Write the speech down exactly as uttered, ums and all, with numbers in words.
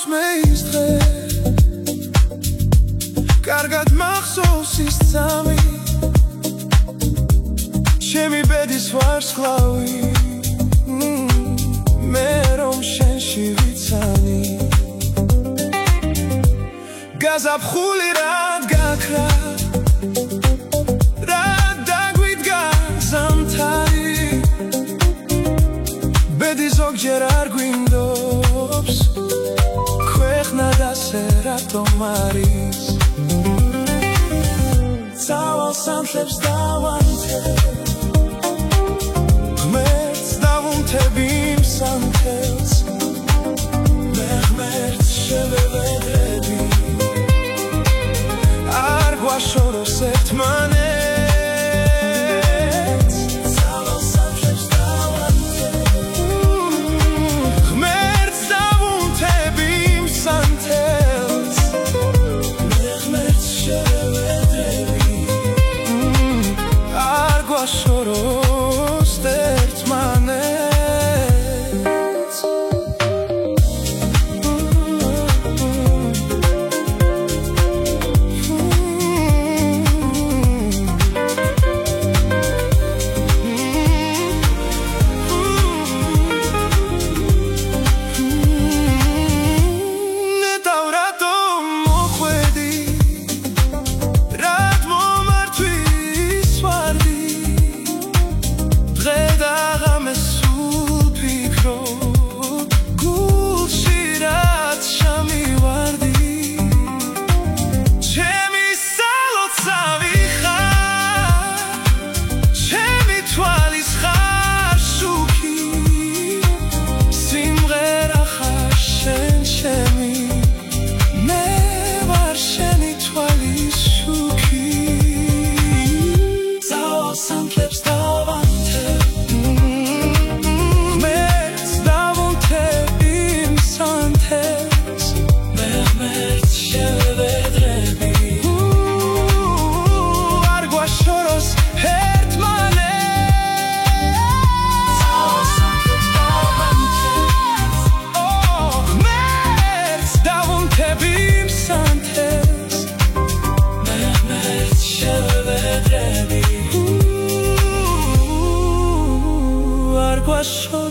მეის დღე კარგად მახსოვს ის წამი ჩემი ბედის ვარსკვლავი მე რომ შენში ვიცანი გაზაფხული რად გაქრა რად დაგვიდგა ზამთარი ბედი ზოგჯერ არ გვინდობს ქვეყნად ასე რატომ არის წავალ სამთლებს დავანთებ ღმერთს დავუნთებ იმ სანთელს მე ღმერთს შევევედრები არ გვაშოროს ერთმანეთს წავალ სამთლებს დავანთებ ღმერთს დავუნთებ იმ სანთელს მე ღმერთს შევევედრები არ გვაშოროს ერთმანეთს What